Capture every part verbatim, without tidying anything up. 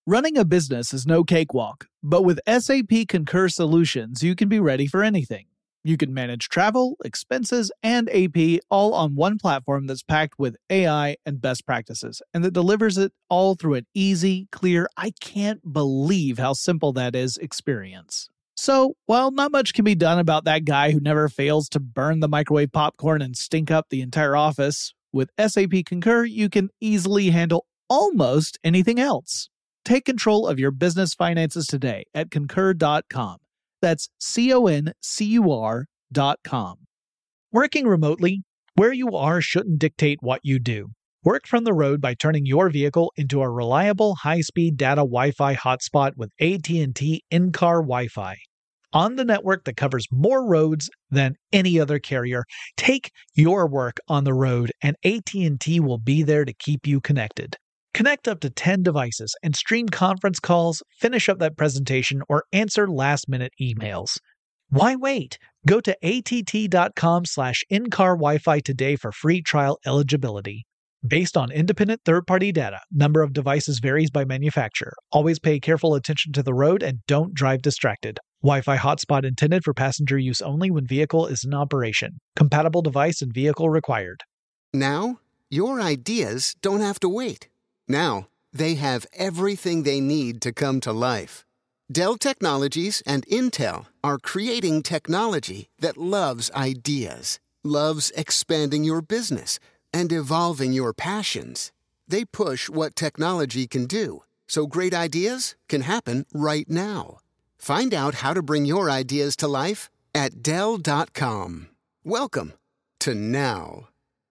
Running a business is no cakewalk, but with S A P Concur Solutions, you can be ready for anything. You can manage travel, expenses, and A P all on one platform that's packed with A I and best practices, and that delivers it all through an easy, clear, I can't believe how simple that is experience. So, while not much can be done about that guy who never fails to burn the microwave popcorn and stink up the entire office, with S A P Concur, you can easily handle almost anything else. Take control of your business finances today at concur dot com. That's C O N C U R dot com. Working remotely, where you are shouldn't dictate what you do. Work from the road by turning your vehicle into a reliable high-speed data Wi-Fi hotspot with A T and T in-car Wi-Fi. On the network that covers more roads than any other carrier, take your work on the road and A T and T will be there to keep you connected. Connect up to ten devices and stream conference calls, finish up that presentation, or answer last-minute emails. Why wait? Go to A T T dot com slash in-car Wi-Fi today for free trial eligibility. Based on independent third-party data, number of devices varies by manufacturer. Always pay careful attention to the road and don't drive distracted. Wi-Fi hotspot intended for passenger use only when vehicle is in operation. Compatible device and vehicle required. Now, your ideas don't have to wait. Now, they have everything they need to come to life. Dell Technologies and Intel are creating technology that loves ideas, loves expanding your business, and evolving your passions. They push what technology can do, so great ideas can happen right now. Find out how to bring your ideas to life at Dell dot com. Welcome to now.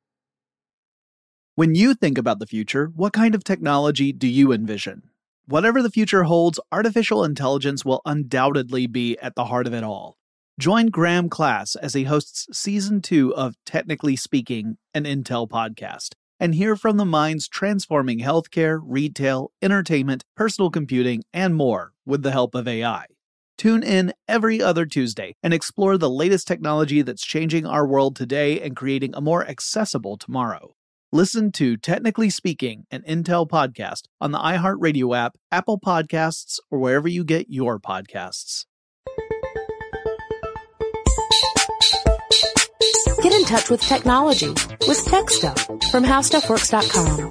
When you think about the future, what kind of technology do you envision? Whatever the future holds, artificial intelligence will undoubtedly be at the heart of it all. Join Graham Class as he hosts Season two of Technically Speaking, an Intel podcast, and hear from the minds transforming healthcare, retail, entertainment, personal computing, and more with the help of A I. Tune in every other Tuesday and explore the latest technology that's changing our world today and creating a more accessible tomorrow. Listen to Technically Speaking, an Intel podcast on the iHeartRadio app, Apple Podcasts, or wherever you get your podcasts. Get in touch with technology with Tech Stuff from how stuff works dot com.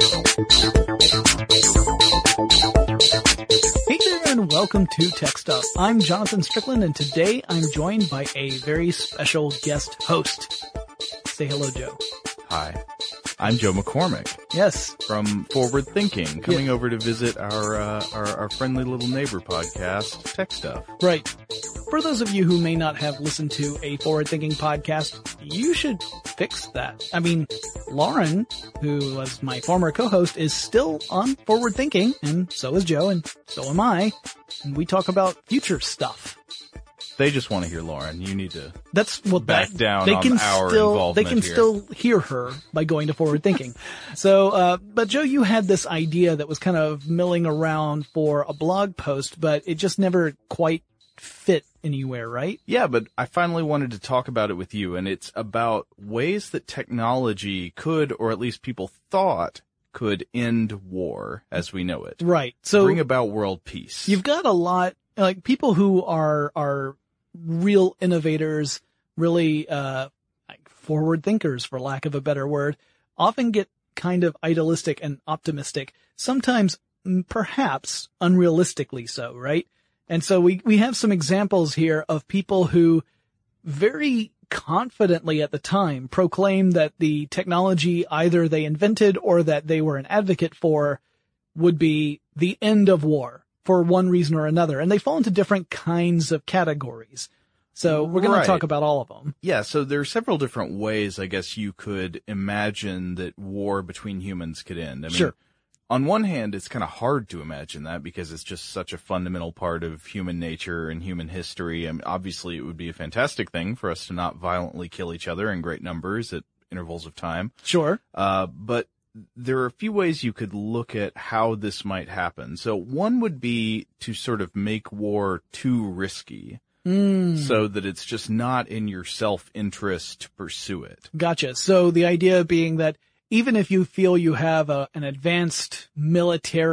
Hey there and welcome to Tech Stuff. I'm Jonathan Strickland and today I'm joined by a very special guest host. Say hello, Joe. Hi. I'm Joe McCormick. Yes. From Forward Thinking, coming yeah. over to visit our, uh, our our friendly little neighbor podcast, Tech Stuff. Right. For those of you who may not have listened to a Forward Thinking podcast, you should fix that. I mean, Lauren, who was my former co-host, is still on Forward Thinking, and so is Joe, and so am I. And we talk about future stuff. They just want to hear Lauren. You need to That's well, back that, down they on can our still, involvement They can here. still hear her by going to Forward Thinking. So, uh, but Joe, you had this idea that was kind of milling around for a blog post, but it just never quite fit anywhere, right? Yeah, but I finally wanted to talk about it with you, and it's about ways that technology could, or at least people thought, could end war as we know it. Right. So bring about world peace. You've got a lot, like people who are, are real innovators, really, uh, like forward thinkers, for lack of a better word, often get kind of idealistic and optimistic, sometimes perhaps unrealistically so, right? And so we, we have some examples here of people who very confidently at the time proclaimed that the technology either they invented or that they were an advocate for would be the end of war for one reason or another. And they fall into different kinds of categories. So we're going right. to talk about all of them. Yeah, so there are several different ways, I guess, you could imagine that war between humans could end. I mean, sure. On one hand, it's kind of hard to imagine that because it's just such a fundamental part of human nature and human history. I mean, obviously, it would be a fantastic thing for us to not violently kill each other in great numbers at intervals of time. Sure. Uh, but there are a few ways you could look at how this might happen. So one would be to sort of make war too risky. Mm. So that it's just not in your self-interest to pursue it. Gotcha. So the idea being that even if you feel you have a, an advanced military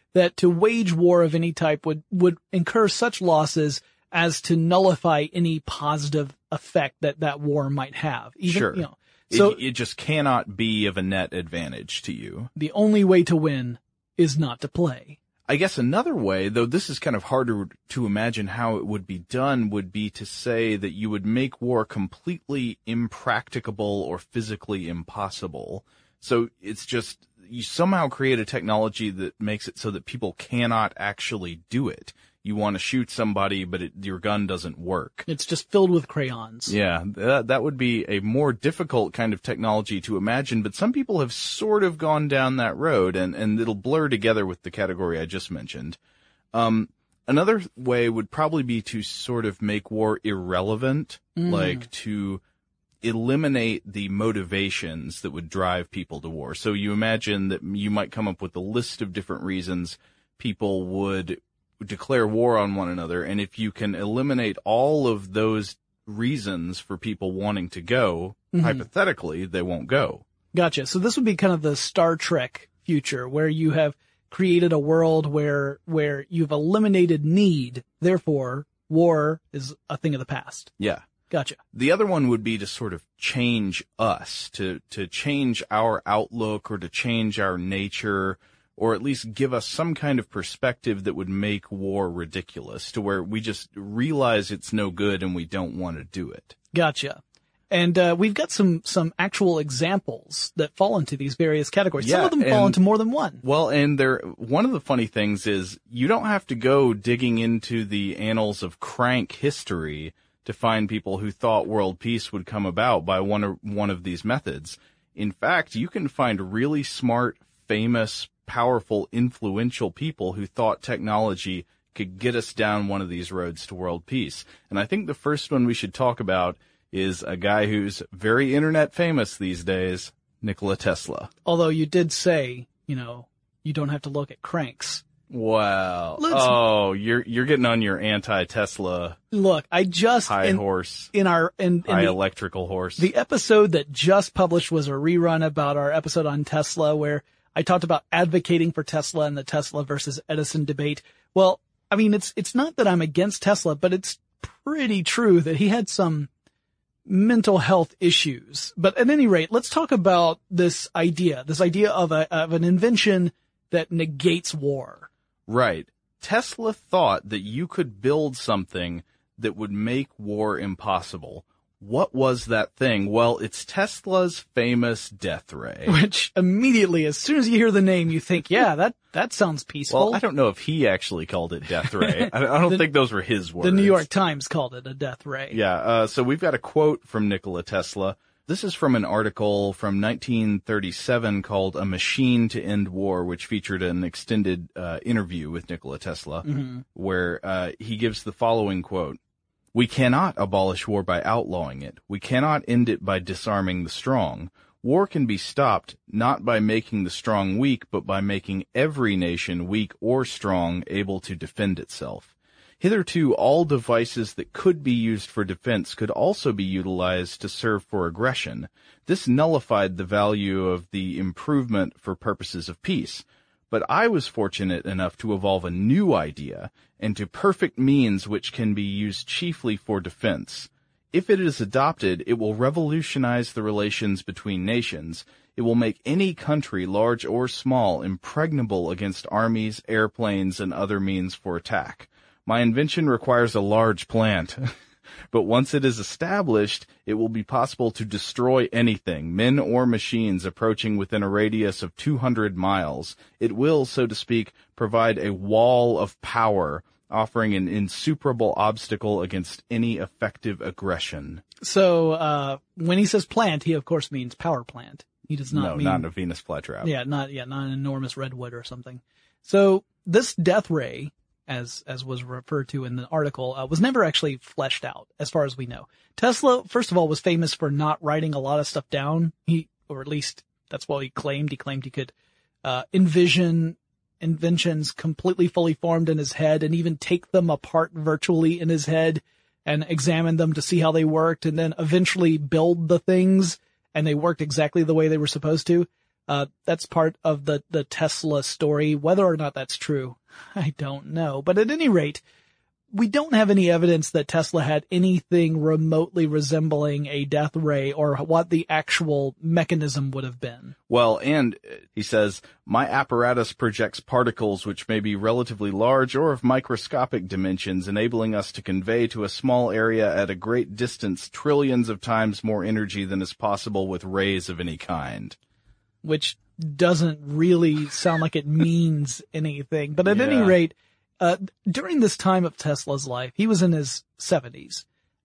that to wage war of any type would, would incur such losses as to nullify any positive effect that that war might have. Even, sure. You know, so it, it just cannot be of a net advantage to you. The only way to win is not to play. I guess another way, though this is kind of harder to imagine how it would be done, would be to say that you would make war completely impracticable or physically impossible. So it's just, you somehow create a technology that makes it so that people cannot actually do it. You want to shoot somebody, but it, your gun doesn't work. It's just filled with crayons. Yeah, that, that would be a more difficult kind of technology to imagine, but some people have sort of gone down that road, and, and it'll blur together with the category I just mentioned. Um, another way would probably be to sort of make war irrelevant, mm. like to eliminate the motivations that would drive people to war. So you imagine that you might come up with a list of different reasons people would declare war on one another, and if you can eliminate all of those reasons for people wanting to go, mm-hmm. hypothetically, they won't go. Gotcha. So this would be kind of the Star Trek future, where you have created a world where where you've eliminated need, therefore war is a thing of the past. Yeah. Gotcha. The other one would be to sort of change us, to to change our outlook or to change our nature, or at least give us some kind of perspective that would make war ridiculous, to where we just realize it's no good and we don't want to do it. Gotcha. And uh, we've got some some actual examples that fall into these various categories. Yeah, some of them fall into more than one. Well, and there, one of the funny things is you don't have to go digging into the annals of crank history to find people who thought world peace would come about by one of, one of these methods. In fact, you can find really smart, famous, powerful, influential people who thought technology could get us down one of these roads to world peace. And I think the first one we should talk about is a guy who's very internet famous these days, Nikola Tesla. Although you did say, you know, you don't have to look at cranks. Wow. Let's, oh, you're you're getting on your anti-Tesla. Look, I just high in, horse, in our in, in high the, electrical horse. The episode that just published was a rerun about our episode on Tesla, where I talked about advocating for Tesla and the Tesla versus Edison debate. Well, I mean, it's it's not that I'm against Tesla, but it's pretty true that he had some mental health issues. But at any rate, let's talk about this idea, this idea of a of an invention that negates war. Right. Tesla thought that you could build something that would make war impossible. What was that thing? Well, it's Tesla's famous death ray. Which immediately, as soon as you hear the name, you think, yeah, that, that sounds peaceful. Well, I don't know if he actually called it death ray. I, I don't the, think those were his words. The New York Times called it a death ray. Yeah, uh, so we've got a quote from Nikola Tesla. This is from an article from nineteen thirty-seven called A Machine to End War, which featured an extended uh, interview with Nikola Tesla, mm-hmm. where uh, he gives the following quote. We cannot abolish war by outlawing it. We cannot end it by disarming the strong. War can be stopped not by making the strong weak, but by making every nation, weak or strong, able to defend itself. Hitherto, all devices that could be used for defense could also be utilized to serve for aggression. This nullified the value of the improvement for purposes of peace. But I was fortunate enough to evolve a new idea into perfect means which can be used chiefly for defense. If it is adopted, it will revolutionize the relations between nations. It will make any country, large or small, impregnable against armies, airplanes, and other means for attack. My invention requires a large plant. But once it is established, it will be possible to destroy anything, men or machines, approaching within a radius of two hundred miles. It will, so to speak, provide a wall of power, offering an insuperable obstacle against any effective aggression. So, uh, when he says plant, he of course means power plant. He does not no, mean... No, not a Venus flytrap. Yeah, not, yeah, not an enormous redwood or something. So, this death ray, as as was referred to in the article, uh, was never actually fleshed out, as far as we know. Tesla, first of all, was famous for not writing a lot of stuff down. He, or at least that's what he claimed. He claimed he could uh envision inventions completely fully formed in his head and even take them apart virtually in his head and examine them to see how they worked, and then eventually build the things, and they worked exactly the way they were supposed to. Uh, that's part of the, the Tesla story. Whether or not that's true, I don't know. But at any rate, we don't have any evidence that Tesla had anything remotely resembling a death ray or what the actual mechanism would have been. Well, and he says, my apparatus projects particles which may be relatively large or of microscopic dimensions, enabling us to convey to a small area at a great distance trillions of times more energy than is possible with rays of any kind. Which doesn't really sound like it means anything. But at Yeah. any rate, Uh, during this time of Tesla's life, he was in his seventies,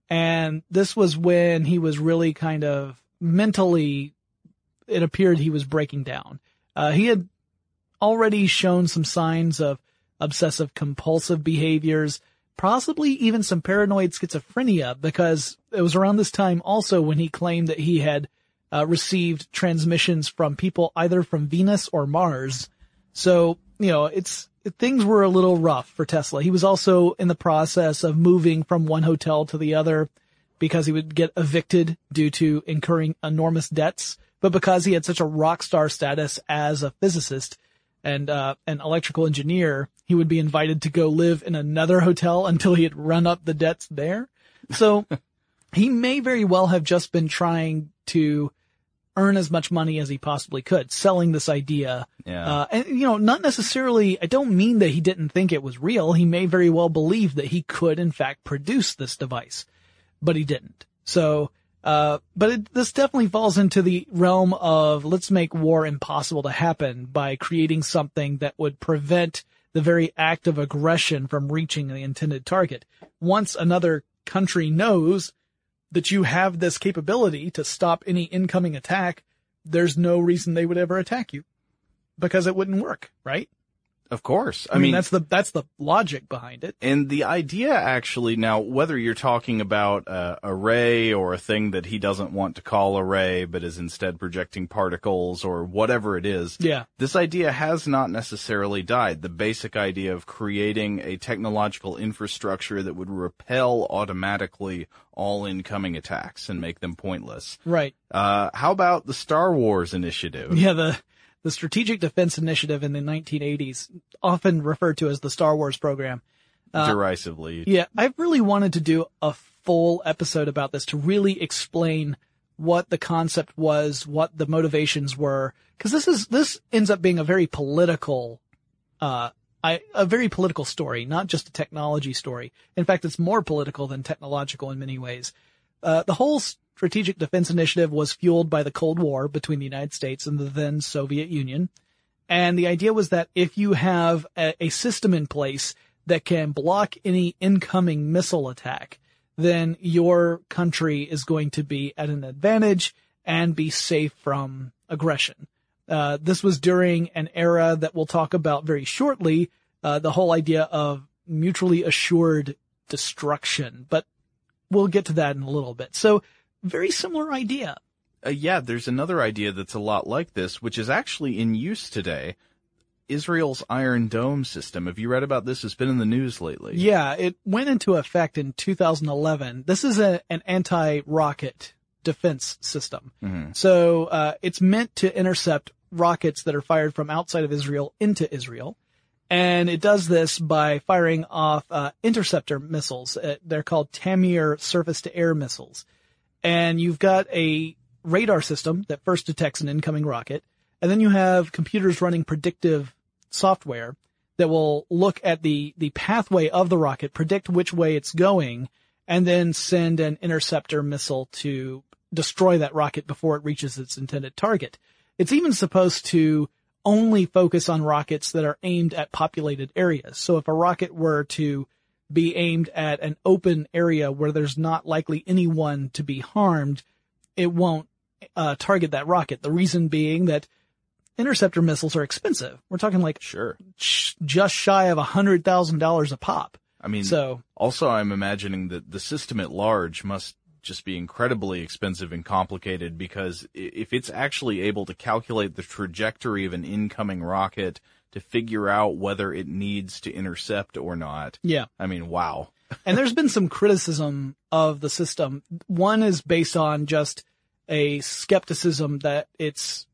and this was when he was really kind of mentally, it appeared he was breaking down. Uh, he had already shown some signs of obsessive compulsive behaviors, possibly even some paranoid schizophrenia, because it was around this time also when he claimed that he had uh, received transmissions from people either from Venus or Mars. So, you know, it's, things were a little rough for Tesla. He was also in the process of moving from one hotel to the other because he would get evicted due to incurring enormous debts. But because he had such a rock star status as a physicist and uh, an electrical engineer, he would be invited to go live in another hotel until he had run up the debts there. So he may very well have just been trying to earn as much money as he possibly could, selling this idea. Yeah. Uh, and, you know, not necessarily, I don't mean that he didn't think it was real. He may very well believe that he could, in fact, produce this device, but he didn't. So, uh, but it, this definitely falls into the realm of let's make war impossible to happen by creating something that would prevent the very act of aggression from reaching the intended target. Once another country knows that you have this capability to stop any incoming attack, there's no reason they would ever attack you because it wouldn't work, right? Of course. I, I mean, mean, that's the, that's the logic behind it. and the idea actually now, whether you're talking about uh, a ray or a thing that he doesn't want to call a ray, but is instead projecting particles or whatever it is. Yeah. This idea has not necessarily died. The basic idea of creating a technological infrastructure that would repel automatically all incoming attacks and make them pointless. Right. Uh, how about the Star Wars initiative? Yeah. The, the Strategic Defense Initiative in the nineteen eighties, often referred to as the Star Wars program. Uh, Derisively. Yeah. I've really wanted to do a full episode about this to really explain what the concept was, what the motivations were. Cause this is, this ends up being a very political, uh, I, a very political story, not just a technology story. In fact, it's more political than technological in many ways. Uh, the whole Strategic Defense Initiative was fueled by the Cold War between the United States and the then Soviet Union. And the idea was that if you have a, a system in place that can block any incoming missile attack, then your country is going to be at an advantage and be safe from aggression. Uh, this was during an era that we'll talk about very shortly, uh, the whole idea of mutually assured destruction, but we'll get to that in a little bit. So very similar idea. Uh, yeah, there's another idea that's a lot like this, which is actually in use today. Israel's Iron Dome system. Have you read about this? It's been in the news lately. Yeah, it went into effect in two thousand eleven. This is a, an anti-rocket defense system. Mm-hmm. So, uh, it's meant to intercept rockets that are fired from outside of Israel into Israel. And it does this by firing off, uh, interceptor missiles. Uh, they're called Tamir surface-to-air missiles. And you've got a radar system that first detects an incoming rocket. And then you have computers running predictive software that will look at the, the pathway of the rocket, predict which way it's going, and then send an interceptor missile to destroy that rocket before it reaches its intended target. It's even supposed to only focus on rockets that are aimed at populated areas. So if a rocket were to be aimed at an open area where there's not likely anyone to be harmed, it won't uh, target that rocket. The reason being that interceptor missiles are expensive. We're talking like Sure. sh- just shy of a hundred thousand dollars a pop. I mean, So also I'm imagining that the system at large must just be incredibly expensive and complicated, because if it's actually able to calculate the trajectory of an incoming rocket to figure out whether it needs to intercept or not. yeah. I mean, wow. And there's been some criticism of the system. One is based on just a skepticism that it's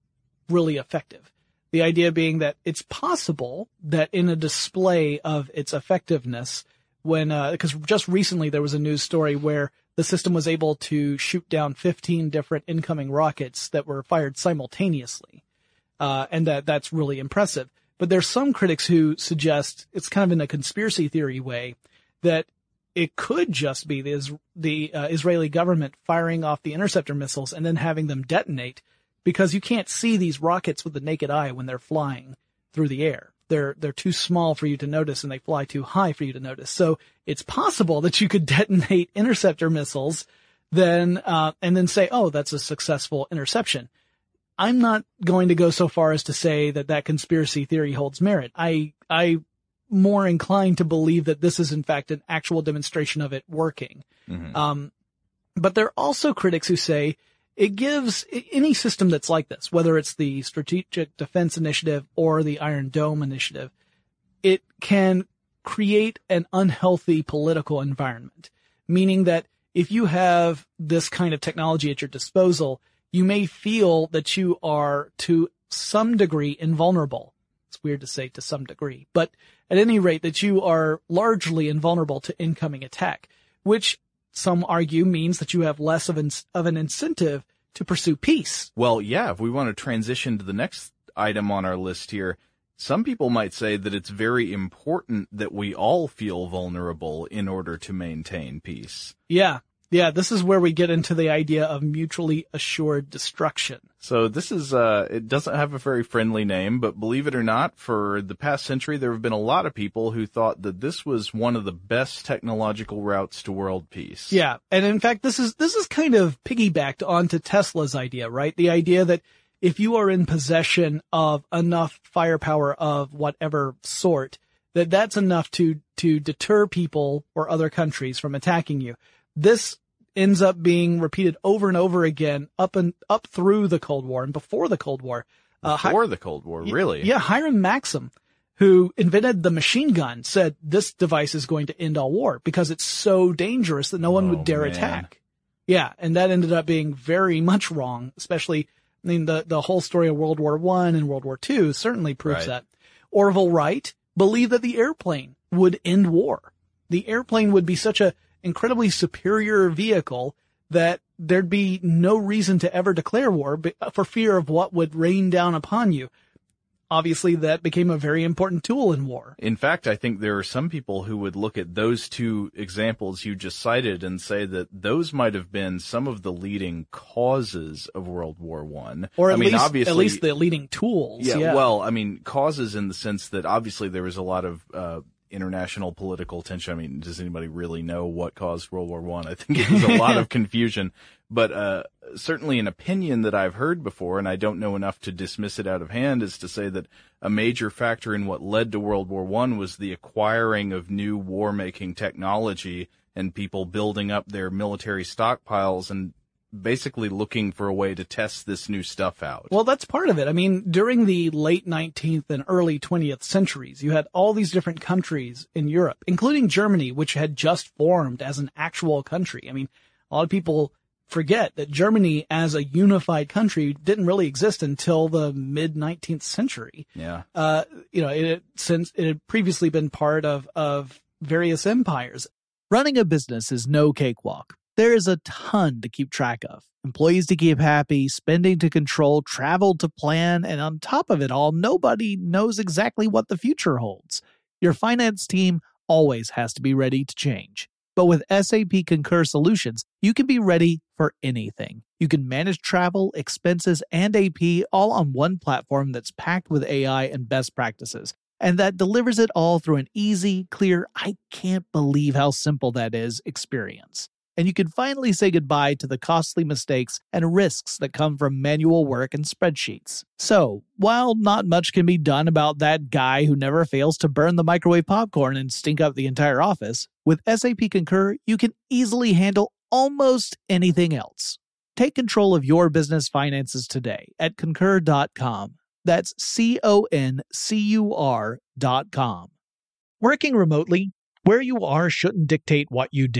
really effective. The idea being that it's possible that in a display of its effectiveness, when, uh, because just recently there was a news story where the system was able to shoot down fifteen different incoming rockets that were fired simultaneously. Uh, and that, that's really impressive. But there's some critics who suggest, it's kind of in a conspiracy theory way, that it could just be the, the uh, Israeli government firing off the interceptor missiles and then having them detonate, because you can't see these rockets with the naked eye when they're flying through the air. They're, they're too small for you to notice and they fly too high for you to notice. So it's possible that you could detonate interceptor missiles then, uh, and then say, oh, that's a successful interception. I'm not going to go so far as to say that that conspiracy theory holds merit. I, I more inclined to believe that this is in fact an actual demonstration of it working. Mm-hmm. Um, but there are also critics who say it gives any system that's like this, whether it's the Strategic Defense Initiative or the Iron Dome Initiative, it can create an unhealthy political environment, meaning that if you have this kind of technology at your disposal, you may feel that you are to some degree invulnerable. It's weird to say to some degree, but at any rate that you are largely invulnerable to incoming attack, which some argue means that you have less of an, of an incentive to pursue peace. Well, yeah, if we want to transition to the next item on our list here, some people might say that it's very important that we all feel vulnerable in order to maintain peace. Yeah. Yeah, this is where we get into the idea of mutually assured destruction. So this is, uh, it doesn't have a very friendly name, but believe it or not, for the past century, there have been a lot of people who thought that this was one of the best technological routes to world peace. Yeah. And in fact, this is, this is kind of piggybacked onto Tesla's idea, right? The idea that if you are in possession of enough firepower of whatever sort, that that's enough to, to deter people or other countries from attacking you. This ends up being repeated over and over again up and up through the Cold War and before the Cold War. Uh, before Hi- the Cold War, really? Yeah, Hiram Maxim, who invented the machine gun, said this device is going to end all war because it's so dangerous that no one oh, would dare man. attack. Yeah, and that ended up being very much wrong, especially, I mean, the, the whole story of World War One and World War Two certainly proves right. that. Orville Wright believed that the airplane would end war. The airplane would be such a incredibly superior vehicle that there'd be no reason to ever declare war for fear of what would rain down upon you. Obviously, that became a very important tool in war. In fact, I think there are some people who would look at those two examples you just cited and say that those might have been some of the leading causes of World War One. Or at I mean, least, obviously, at least the leading tools. Yeah, yeah, well, I mean, causes in the sense that obviously there was a lot of, uh, international political tension. I mean, does anybody really know what caused World War One? I? I think it was a lot of confusion, but, uh, certainly an opinion that I've heard before, and I don't know enough to dismiss it out of hand, is to say that a major factor in what led to World War One was the acquiring of new war-making technology and people building up their military stockpiles and basically looking for a way to test this new stuff out. Well, that's part of it. I mean, during the late nineteenth and early twentieth centuries, you had all these different countries in Europe, including Germany, which had just formed as an actual country. I mean, a lot of people forget that Germany as a unified country didn't really exist until the mid nineteenth century. Yeah. Uh, you know, it had, since it had previously been part of, of various empires. Running a business is no cakewalk. There is a ton to keep track of. Employees to keep happy, spending to control, travel to plan, and on top of it all, nobody knows exactly what the future holds. Your finance team always has to be ready to change. But with S A P Concur Solutions, you can be ready for anything. You can manage travel, expenses, and A P all on one platform that's packed with A I and best practices, and that delivers it all through an easy, clear, I can't believe how simple that is experience. And you can finally say goodbye to the costly mistakes and risks that come from manual work and spreadsheets. So, while not much can be done about that guy who never fails to burn the microwave popcorn and stink up the entire office, with S A P Concur, you can easily handle almost anything else. Take control of your business finances today at concur dot com. That's C O N C U R dot com. Working remotely, where you are shouldn't dictate what you do.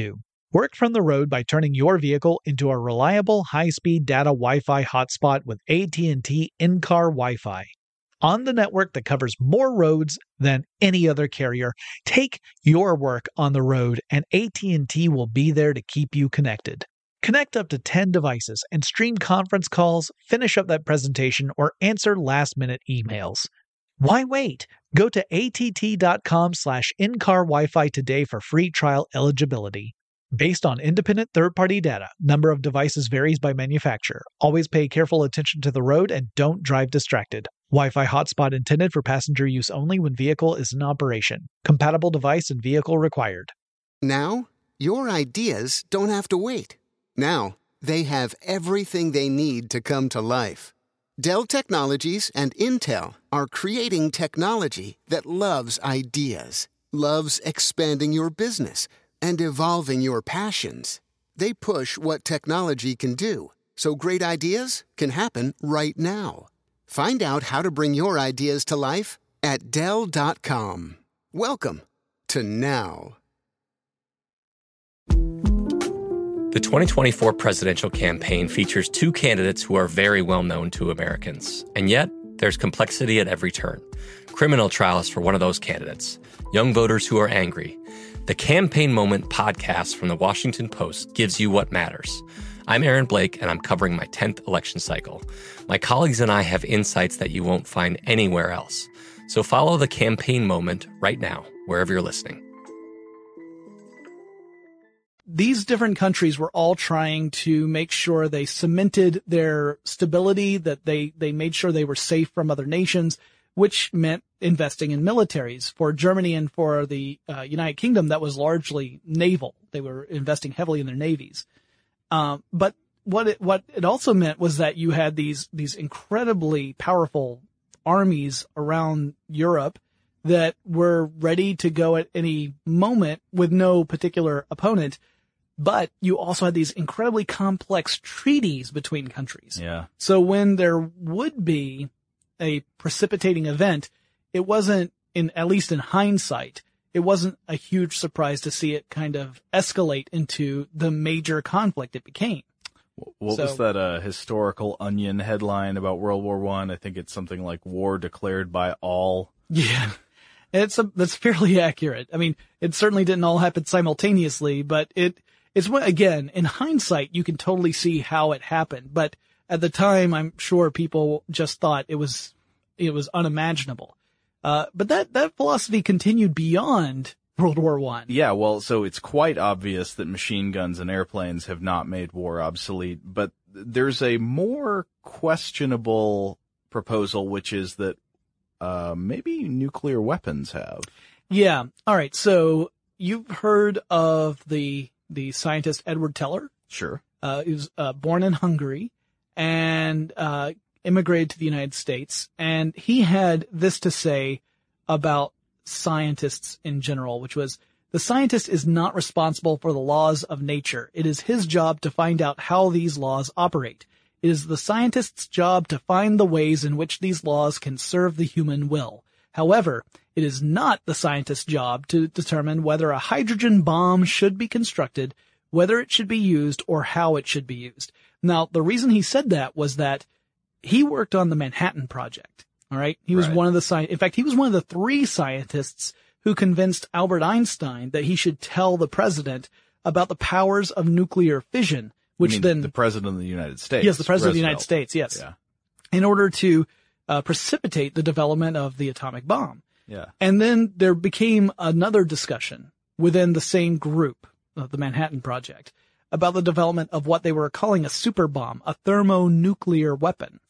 Work from the road by turning your vehicle into a reliable high-speed data Wi-Fi hotspot with A T and T in-car Wi-Fi. On the network that covers more roads than any other carrier, take your work on the road and A T and T will be there to keep you connected. Connect up to ten devices and stream conference calls, finish up that presentation, or answer last-minute emails. Why wait? Go to att.com slash in-car Wi-Fi today for free trial eligibility. Based on independent third-party data, number of devices varies by manufacturer. Always pay careful attention to the road and don't drive distracted. Wi-Fi hotspot intended for passenger use only when vehicle is in operation. Compatible device and vehicle required. Now, your ideas don't have to wait. Now, they have everything they need to come to life. Dell Technologies and Intel are creating technology that loves ideas, loves expanding your business, and evolving your passions. They push what technology can do, so great ideas can happen right now. Find out how to bring your ideas to life at Dell dot com. Welcome to now. The twenty twenty-four presidential campaign features two candidates who are very well known to Americans. And yet, there's complexity at every turn. Criminal trials for one of those candidates. Young voters who are angry. The Campaign Moment podcast from the Washington Post gives you what matters. I'm Aaron Blake, and I'm covering my tenth election cycle. My colleagues and I have insights that you won't find anywhere else. So follow The Campaign Moment right now, wherever you're listening. These different countries were all trying to make sure they cemented their stability, that they, they made sure they were safe from other nations, which meant investing in militaries. For Germany and for the uh, United Kingdom, that was largely naval. They were investing heavily in their navies. Um, but what it, what it also meant was that you had these, these incredibly powerful armies around Europe that were ready to go at any moment with no particular opponent. But you also had these incredibly complex treaties between countries. Yeah. So when there would be a precipitating event, it wasn't, in at least in hindsight, it wasn't a huge surprise to see it kind of escalate into the major conflict it became. What so, was that uh, historical Onion headline about World War One? I? I think it's something like "War declared by all." Yeah. It's a, that's fairly accurate. I mean, it certainly didn't all happen simultaneously, but it, it's what, again, in hindsight, you can totally see how it happened. But at the time, I'm sure people just thought it was, it was unimaginable. Uh, but that, that philosophy continued beyond World War One. Yeah, well, so it's quite obvious that machine guns and airplanes have not made war obsolete, but there's a more questionable proposal, which is that Uh, maybe nuclear weapons have. Yeah. All right. So you've heard of the, the scientist Edward Teller. Sure. Uh, he was, uh, born in Hungary and, uh, immigrated to the United States. And he had this to say about scientists in general, which was, the scientist is not responsible for the laws of nature. It is his job to find out how these laws operate. It is the scientist's job to find the ways in which these laws can serve the human will. However, it is not the scientist's job to determine whether a hydrogen bomb should be constructed, whether it should be used, or how it should be used. Now, the reason he said that was that he worked on the Manhattan Project. All right. He was right. one of the sci- in fact, he was one of the three scientists who convinced Albert Einstein that he should tell the president about the powers of nuclear fission. Which you mean then the president of the United States. Yes, the president Roosevelt. of the United States. Yes, Yeah. In order to uh, precipitate the development of the atomic bomb. Yeah. And then there became another discussion within the same group of the Manhattan Project about the development of what they were calling a super bomb, a thermonuclear weapon.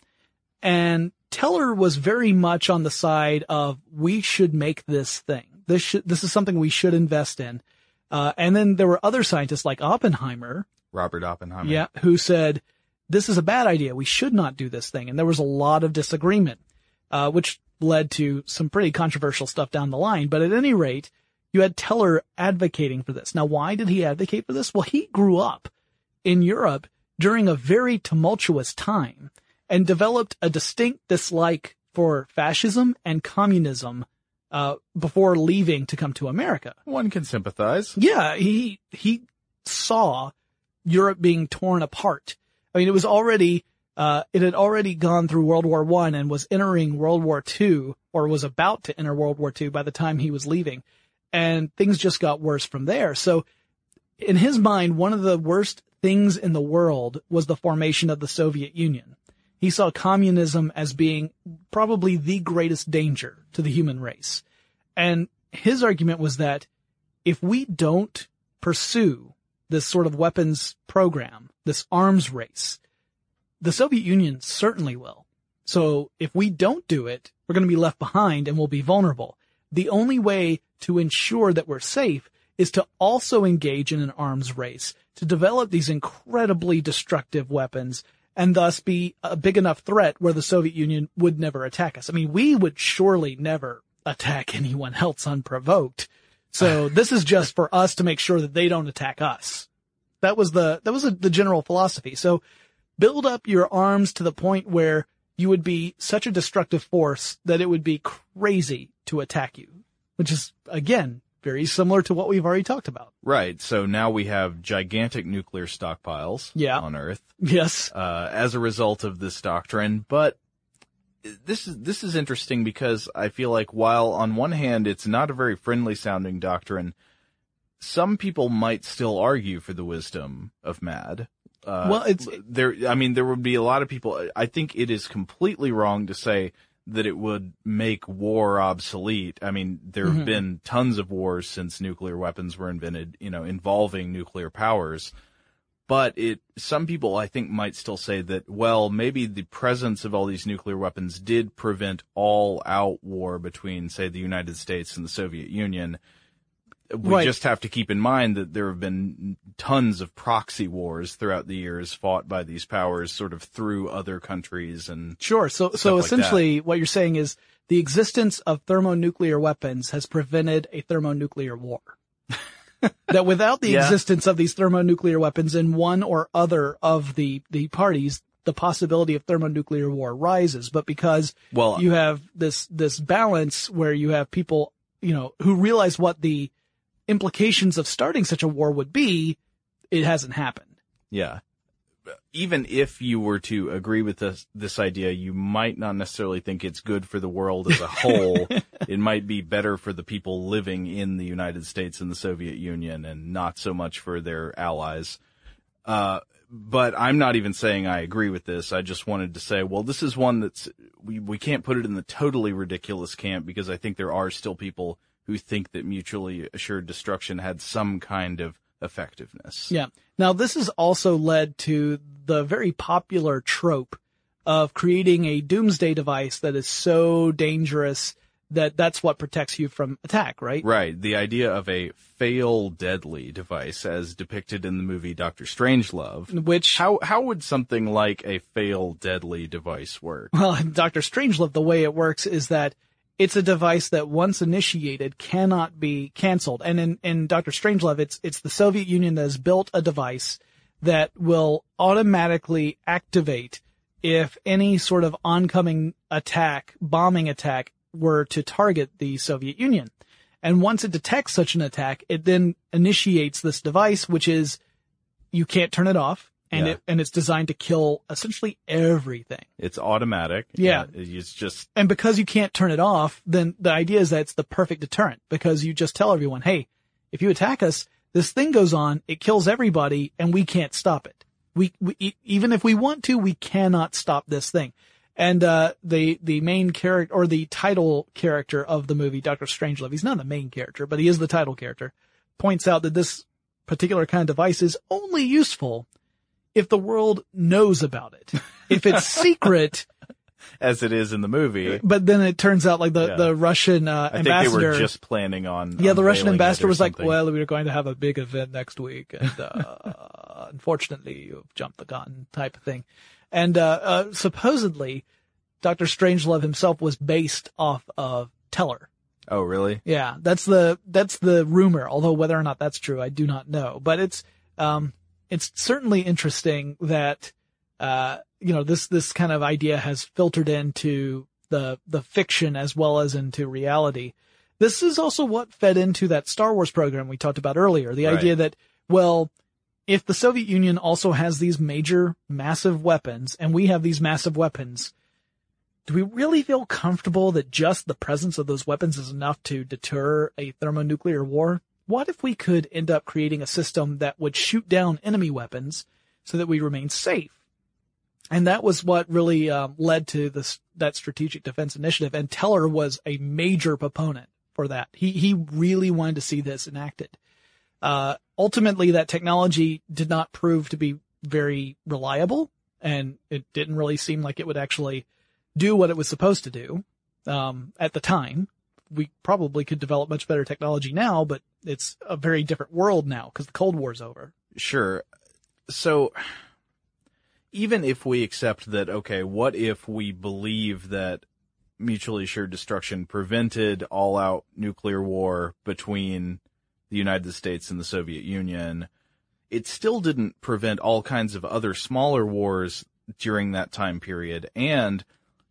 And Teller was very much on the side of we should make this thing. This should, this is something we should invest in. Uh, and then there were other scientists like Oppenheimer. Robert Oppenheimer. Yeah, who said, this is a bad idea. We should not do this thing. And there was a lot of disagreement, uh, which led to some pretty controversial stuff down the line. But at any rate, you had Teller advocating for this. Now, why did he advocate for this? Well, he grew up in Europe during a very tumultuous time and developed a distinct dislike for fascism and communism, uh, before leaving to come to America. One can sympathize. Yeah, he, he, saw Europe being torn apart. I mean, it was already, uh, it had already gone through World War One and was entering World War Two, or was about to enter World War Two by the time he was leaving. And things just got worse from there. So in his mind, one of the worst things in the world was the formation of the Soviet Union. He saw communism as being probably the greatest danger to the human race. And his argument was that if we don't pursue this sort of weapons program, this arms race, the Soviet Union certainly will. So if we don't do it, we're going to be left behind and we'll be vulnerable. The only way to ensure that we're safe is to also engage in an arms race, to develop these incredibly destructive weapons, and thus be a big enough threat where the Soviet Union would never attack us. I mean, we would surely never attack anyone else unprovoked. So this is just for us to make sure that they don't attack us. That was the, that was a, the general philosophy. So build up your arms to the point where you would be such a destructive force that it would be crazy to attack you, which is, again, very similar to what we've already talked about. Right. So now we have gigantic nuclear stockpiles yeah. on Earth. Yes. Uh, as a result of this doctrine. But this is, this is interesting because I feel like while on one hand it's not a very friendly sounding doctrine, some people might still argue for the wisdom of MAD. Uh, well, it's there. I mean, there would be a lot of people. I think it is completely wrong to say that it would make war obsolete. I mean, there have mm-hmm. been tons of wars since nuclear weapons were invented, you know, involving nuclear powers. But it, some people I think might still say that, well, maybe the presence of all these nuclear weapons did prevent all out war between, say, the United States and the Soviet Union. We right. just have to keep in mind that there have been tons of proxy wars throughout the years fought by these powers sort of through other countries and Sure. So, so like essentially that. What you're saying is the existence of thermonuclear weapons has prevented a thermonuclear war. That without the yeah. existence of these thermonuclear weapons in one or other of the, the parties, the possibility of thermonuclear war rises. But because well, you have this, this balance where you have people, you know, who realize what the implications of starting such a war would be, it hasn't happened. Yeah. Even if you were to agree with this, this idea, you might not necessarily think it's good for the world as a whole. It might be better for the people living in the United States and the Soviet Union and not so much for their allies. Uh, but I'm not even saying I agree with this. I just wanted to say, well, this is one that's, we, we can't put it in the totally ridiculous camp because I think there are still people who think that mutually assured destruction had some kind of effectiveness. Yeah. Now, this has also led to the very popular trope of creating a doomsday device that is so dangerous that that's what protects you from attack, right? Right. The idea of a fail-deadly device as depicted in the movie Doctor Strangelove. Which... How, how would something like a fail-deadly device work? Well, in Doctor Strangelove, the way it works is that it's a device that once initiated cannot be canceled. And in, in Doctor Strangelove, it's, it's the Soviet Union that has built a device that will automatically activate if any sort of oncoming attack, bombing attack, were to target the Soviet Union. And once it detects such an attack, it then initiates this device, which is, you can't turn it off. And yeah. it, and it's designed to kill essentially everything. It's automatic. Yeah. It's just. And because you can't turn it off, then the idea is that it's the perfect deterrent because you just tell everyone, hey, if you attack us, this thing goes on, it kills everybody, and we can't stop it. We, we even if we want to, we cannot stop this thing. And, uh, the, the main character, or the title character of the movie, Doctor Strangelove, he's not the main character, but he is the title character, points out that this particular kind of device is only useful if the world knows about it. If it's secret. As it is in the movie. But then it turns out like the, yeah. the Russian, uh, I ambassador. think they were just planning on. Yeah, the Russian ambassador was something. like, well, we were going to have a big event next week. And, uh, unfortunately you've jumped the gun type of thing. And, uh, uh, supposedly Doctor Strangelove himself was based off of Teller. Oh, really? Yeah, that's the, that's the rumor. Although whether or not that's true, I do not know. But it's, um, it's certainly interesting that, uh, you know, this, this kind of idea has filtered into the, the fiction as well as into reality. This is also what fed into that Star Wars program we talked about earlier. The right. idea that, well, if the Soviet Union also has these major, massive weapons, and we have these massive weapons, do we really feel comfortable that just the presence of those weapons is enough to deter a thermonuclear war? What if we could end up creating a system that would shoot down enemy weapons so that we remain safe? And that was what really um, led to this that Strategic Defense Initiative. And Teller was a major proponent for that. He he really wanted to see this enacted. Uh, ultimately, that technology did not prove to be very reliable, and it didn't really seem like it would actually do what it was supposed to do um, at the time. We probably could develop much better technology now, but it's a very different world now because the Cold War's over. Sure. So even if we accept that, okay, what if we believe that mutually assured destruction prevented all-out nuclear war between the United States and the Soviet Union, it still didn't prevent all kinds of other smaller wars during that time period, and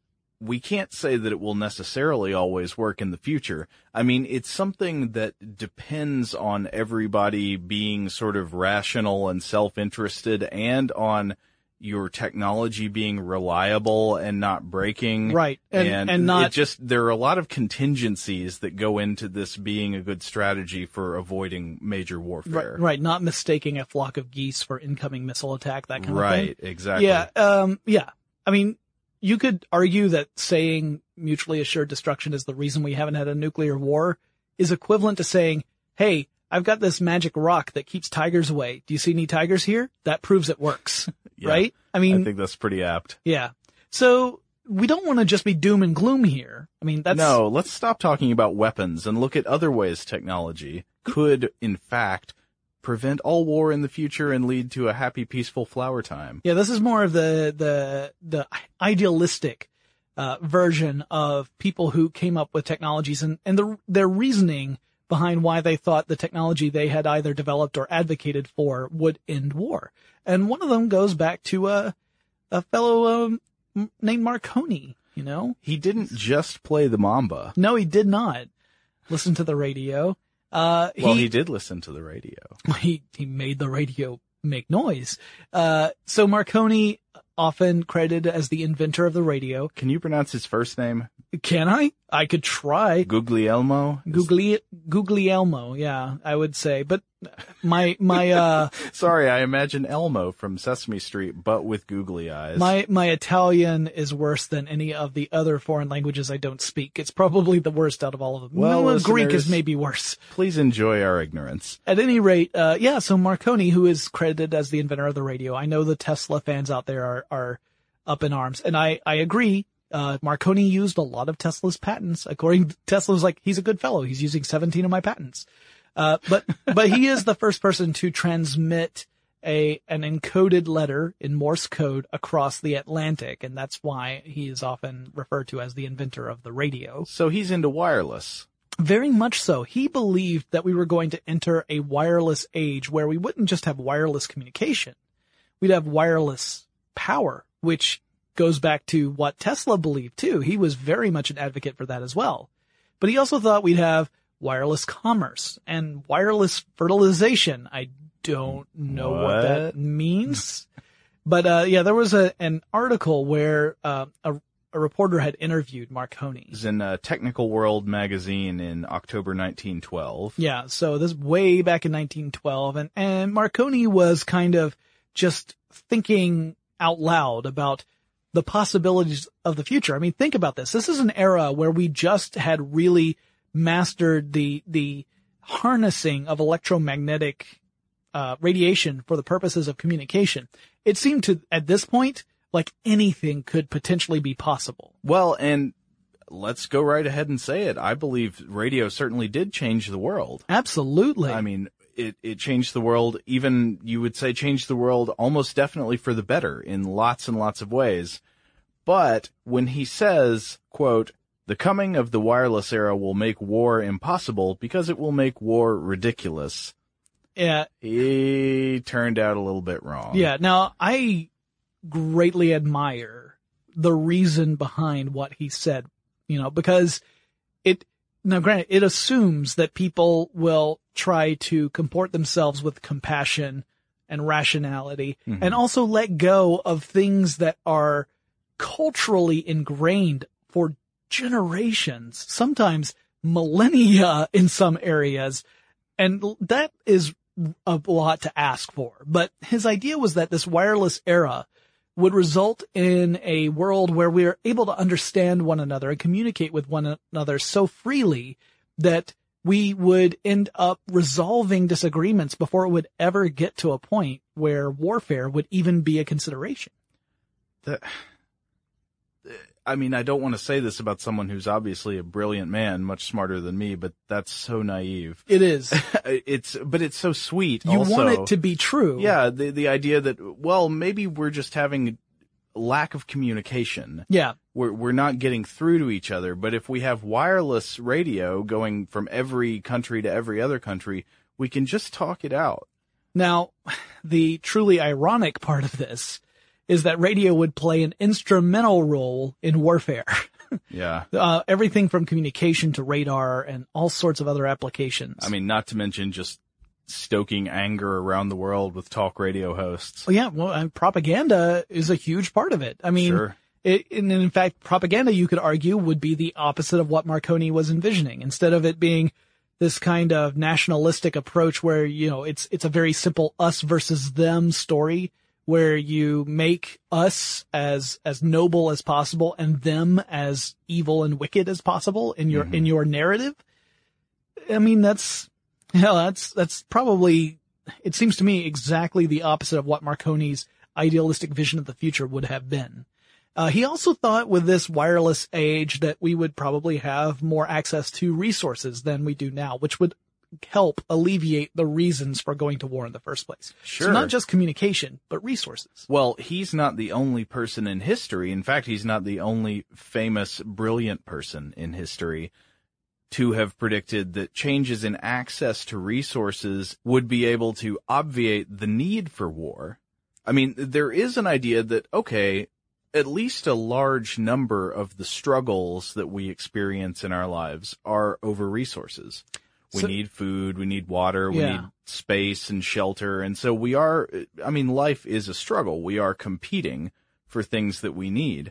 we can't say that it will necessarily always work in the future. I mean, it's something that depends on everybody being sort of rational and self-interested, and on your technology being reliable and not breaking. Right. And, and, and not it just, there are a lot of contingencies that go into this being a good strategy for avoiding major warfare. Right. Right. Not mistaking a flock of geese for incoming missile attack, that kind right, of thing. Right. Exactly. Yeah. Um, yeah. I mean, you could argue that saying mutually assured destruction is the reason we haven't had a nuclear war is equivalent to saying, hey, I've got this magic rock that keeps tigers away. Do you see any tigers here? That proves it works. Yeah, right? I mean, I think that's pretty apt. Yeah. So we don't want to just be doom and gloom here. I mean, that's... No, let's stop talking about weapons and look at other ways technology could, in fact, prevent all war in the future and lead to a happy, peaceful flower time. Yeah, this is more of the, the, the idealistic, uh, version of people who came up with technologies and, and the, their reasoning behind why they thought the technology they had either developed or advocated for would end war. And one of them goes back to a, a fellow um, named Marconi, you know? He didn't just play the Mamba. No, he did not. Listen to the radio. Uh, well, he, he did listen to the radio. He, he made the radio make noise. Uh, so Marconi, often credited as the inventor of the radio. Can you pronounce his first name? Can I? I could try. Guglielmo? Gugli, Guglielmo, yeah, I would say. But my, my, uh... Sorry, I imagine Elmo from Sesame Street, but with googly eyes. My, my Italian is worse than any of the other foreign languages I don't speak. It's probably the worst out of all of them. Well, no, Greek is maybe worse. Please enjoy our ignorance. At any rate, uh, yeah, so Marconi, who is credited as the inventor of the radio, I know the Tesla fans out there are, are up in arms. And I, I agree. Uh, Marconi used a lot of Tesla's patents. According to Tesla's like, he's a good fellow. He's using seventeen of my patents. Uh, but, but he is the first person to transmit a, an encoded letter in Morse code across the Atlantic. And that's why he is often referred to as the inventor of the radio. So he's into wireless. Very much so. He believed that we were going to enter a wireless age where we wouldn't just have wireless communication. We'd have wireless power, which goes back to what Tesla believed too. He was very much an advocate for that as well. But he also thought we'd have wireless commerce and wireless fertilization. I don't know what, what that means. But, uh, yeah, there was a, an article where, uh, a, a reporter had interviewed Marconi. It was in uh, Technical World magazine in October nineteen twelve. Yeah. So this way back in nineteen twelve. And, and Marconi was kind of just thinking out loud about the possibilities of the future. I mean, think about this. This is an era where we just had really mastered the, the harnessing of electromagnetic, uh, radiation for the purposes of communication. It seemed to, at this point, like anything could potentially be possible. Well, and let's go right ahead and say it. I believe radio certainly did change the world. Absolutely. I mean, it, it changed the world, even you would say changed the world almost definitely for the better in lots and lots of ways. But when he says, quote, the coming of the wireless era will make war impossible because it will make war ridiculous. Yeah. He turned out a little bit wrong. Yeah. Now, I greatly admire the reason behind what he said, you know, because it, now granted, it assumes that people will try to comport themselves with compassion and rationality, mm-hmm. and also let go of things that are culturally ingrained for generations, sometimes millennia in some areas. And that is a lot to ask for. But his idea was that this wireless era would result in a world where we are able to understand one another and communicate with one another so freely that we would end up resolving disagreements before it would ever get to a point where warfare would even be a consideration. The, I mean, I don't want to say this about someone who's obviously a brilliant man, much smarter than me, but that's so naive. It is. It's, but it's so sweet. You also. want it to be true. Yeah, the the idea that, well, maybe we're just having lack of communication. Yeah. We're we're not getting through to each other, but if we have wireless radio going from every country to every other country, we can just talk it out. Now, the truly ironic part of this is that radio would play an instrumental role in warfare. Yeah. Uh, everything from communication to radar and all sorts of other applications. I mean, not to mention just stoking anger around the world with talk radio hosts. Well, yeah, well, and propaganda is a huge part of it. I mean, sure. it, and in fact, propaganda, you could argue, would be the opposite of what Marconi was envisioning. Instead of it being this kind of nationalistic approach where, you know, it's, it's a very simple us versus them story, where you make us as, as noble as possible and them as evil and wicked as possible in your, mm-hmm. in your narrative. I mean, that's, you know, that's, that's probably, it seems to me exactly the opposite of what Marconi's idealistic vision of the future would have been. Uh, he also thought with this wireless age that we would probably have more access to resources than we do now, which would help alleviate the reasons for going to war in the first place. Sure. So not just communication, but resources. Well, he's not the only person in history. In fact, he's not the only famous, brilliant person in history to have predicted that changes in access to resources would be able to obviate the need for war. I mean, there is an idea that, okay, at least a large number of the struggles that we experience in our lives are over resources. We so, need food, we need water, we yeah. need space and shelter. And so we are, I mean, life is a struggle. We are competing for things that we need.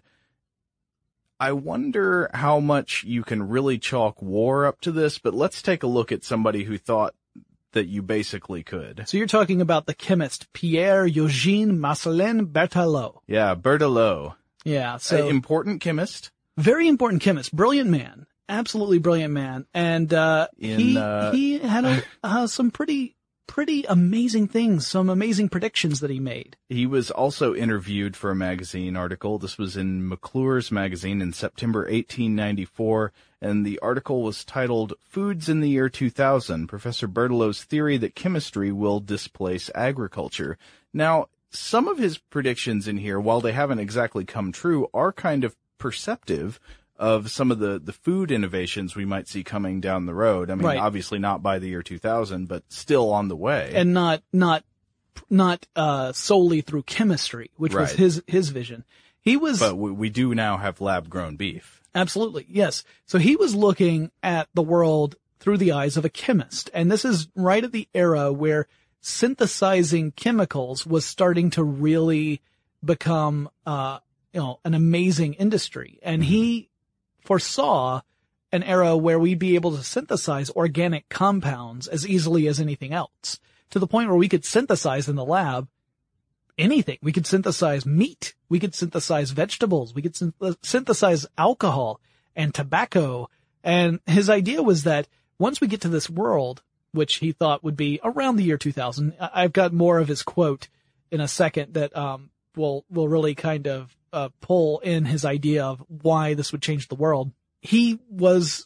I wonder how much you can really chalk war up to this, but let's take a look at somebody who thought that you basically could. So you're talking about the chemist Pierre-Eugène Marcellin Berthelot. Yeah, Berthelot. Yeah, so An important chemist. Very important chemist, brilliant man. Absolutely brilliant man. And, uh, In, he, uh, he had a, uh, some pretty, pretty amazing things, some amazing predictions that he made. He was also interviewed for a magazine article. This was in McClure's magazine in September eighteen ninety-four, and the article was titled Foods in the Year two thousand, Professor Berthelot's Theory That Chemistry Will Displace Agriculture. Now, some of his predictions in here, while they haven't exactly come true, are kind of perceptive of some of the, the food innovations we might see coming down the road. I mean, right. obviously not by the year two thousand, but still on the way. And not, not, not, uh, solely through chemistry, which right. was his, his vision. He was. But we, we do now have lab grown beef. Absolutely. Yes. So he was looking at the world through the eyes of a chemist. And this is right at the era where synthesizing chemicals was starting to really become, uh, you know, an amazing industry. And he foresaw an era where we'd be able to synthesize organic compounds as easily as anything else, to the point where we could synthesize in the lab anything. We could synthesize meat. We could synthesize vegetables. We could synth- synthesize alcohol and tobacco. And his idea was that once we get to this world, which he thought would be around the year two thousand, I've got more of his quote in a second that um will will really kind of uh, pull in his idea of why this would change the world. He was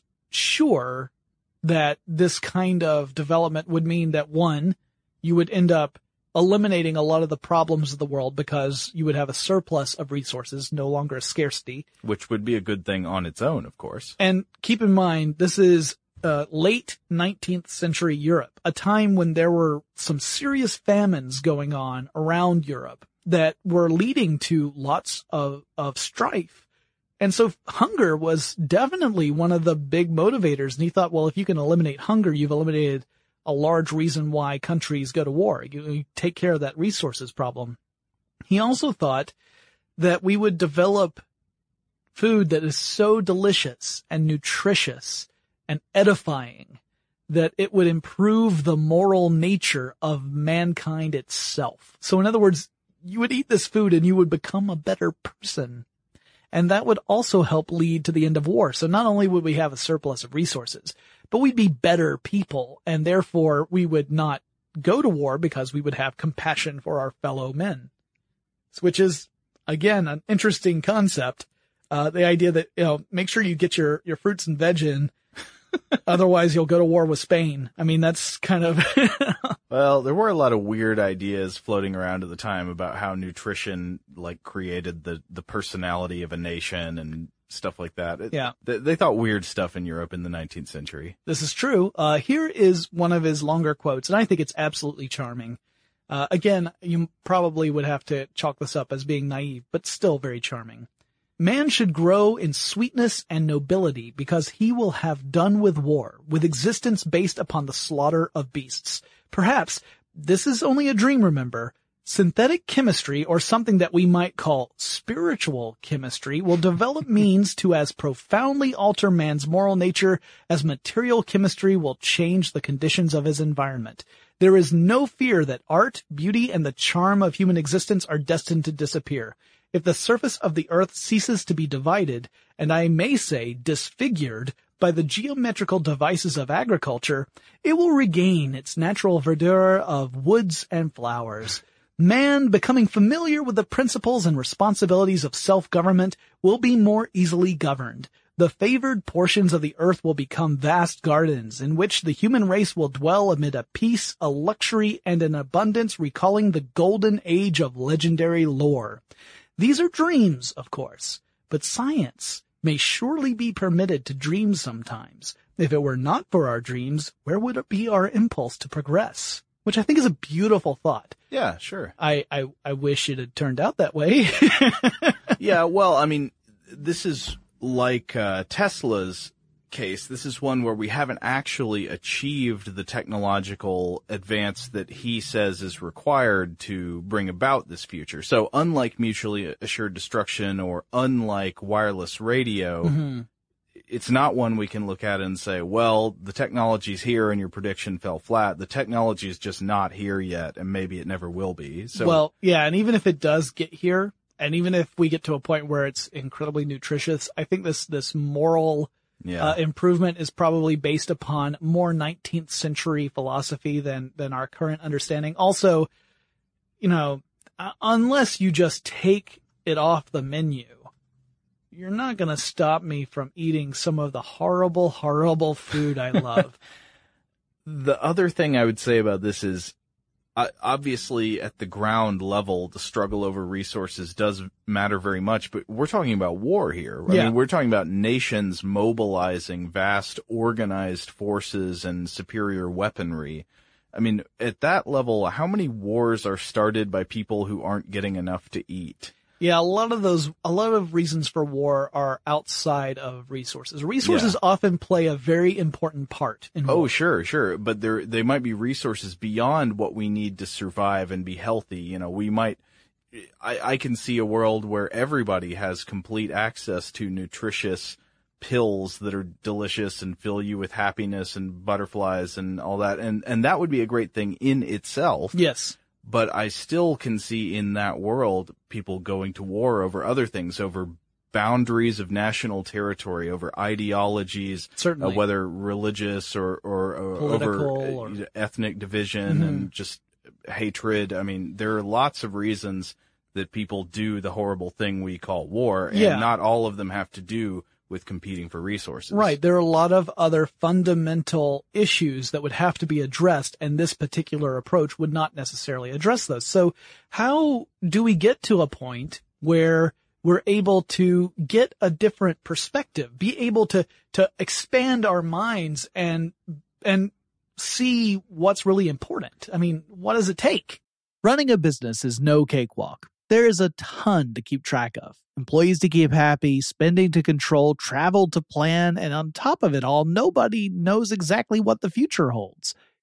sure that this kind of development would mean that, one, you would end up eliminating a lot of the problems of the world because you would have a surplus of resources, no longer a scarcity. Which would be a good thing on its own, of course. And keep in mind, this is uh, late nineteenth century Europe, a time when there were some serious famines going on around Europe that were leading to lots of, of strife. And so hunger was definitely one of the big motivators. And he thought, well, if you can eliminate hunger, you've eliminated a large reason why countries go to war. You, you take care of that resources problem. He also thought that we would develop food that is so delicious and nutritious and edifying that it would improve the moral nature of mankind itself. So in other words, you would eat this food and you would become a better person. And that would also help lead to the end of war. So not only would we have a surplus of resources, but we'd be better people. And therefore we would not go to war because we would have compassion for our fellow men. Which is, again, an interesting concept. Uh, the idea that, you know, make sure you get your, your fruits and veg in. Otherwise, you'll go to war with Spain. I mean, that's kind of... Well, there were a lot of weird ideas floating around at the time about how nutrition, like, created the, the personality of a nation and stuff like that. It, yeah. They, they thought weird stuff in Europe in the nineteenth century. This is true. Uh, here is one of his longer quotes, and I think it's absolutely charming. Uh, again, you probably would have to chalk this up as being naive, but still very charming. Man should grow in sweetness and nobility because he will have done with war, with existence based upon the slaughter of beasts. Perhaps this is only a dream, remember. Synthetic chemistry, or something that we might call spiritual chemistry, will develop means to as profoundly alter man's moral nature as material chemistry will change the conditions of his environment. There is no fear that art, beauty, and the charm of human existence are destined to disappear. If the surface of the earth ceases to be divided, and I may say disfigured, by the geometrical devices of agriculture, it will regain its natural verdure of woods and flowers. Man, becoming familiar with the principles and responsibilities of self-government, will be more easily governed. The favored portions of the earth will become vast gardens in which the human race will dwell amid a peace, a luxury, and an abundance recalling the golden age of legendary lore. These are dreams, of course, but science may surely be permitted to dream sometimes. If it were not for our dreams, where would it be our impulse to progress? Which I think is a beautiful thought. Yeah, sure. I, I, I wish it had turned out that way. Yeah, well, I mean, this is like uh, Tesla's case. This is one where we haven't actually achieved the technological advance that he says is required to bring about this future. So unlike mutually assured destruction or unlike wireless radio, mm-hmm. it's not one we can look at and say, well, the technology's here and your prediction fell flat. The technology is just not here yet, and maybe it never will be. So, well, yeah, and even if it does get here, and even if we get to a point where it's incredibly nutritious, I think this this moral yeah. uh, improvement is probably based upon more nineteenth century philosophy than than our current understanding. Also, you know, uh, unless you just take it off the menu, you're not going to stop me from eating some of the horrible, horrible food I love. The other thing I would say about this is, uh, obviously at the ground level, the struggle over resources does matter very much, but we're talking about war here. I yeah. mean, we're talking about nations mobilizing vast organized forces and superior weaponry. I mean, at that level, how many wars are started by people who aren't getting enough to eat? Yeah, a lot of those, a lot of reasons for war are outside of resources. Resources yeah. often play a very important part in war. Oh, sure, sure. But there, they might be resources beyond what we need to survive and be healthy. You know, we might, I, I can see a world where everybody has complete access to nutritious pills that are delicious and fill you with happiness and butterflies and all that. And, and that would be a great thing in itself. Yes. But I still can see in that world people going to war over other things, over boundaries of national territory, over ideologies, certainly, uh, whether religious or, or, or Political over or... ethnic division mm-hmm. and just hatred. I mean, there are lots of reasons that people do the horrible thing we call war, and yeah. not all of them have to do with competing for resources. Right. There are a lot of other fundamental issues that would have to be addressed, and this particular approach would not necessarily address those. So how do we get to a point where we're able to get a different perspective, be able to, to expand our minds and, and see what's really important? I mean, what does it take? Running a business is no cakewalk. There is a ton to keep track of. Employees to keep happy, spending to control, travel to plan, and on top of it all, nobody knows exactly what the future holds.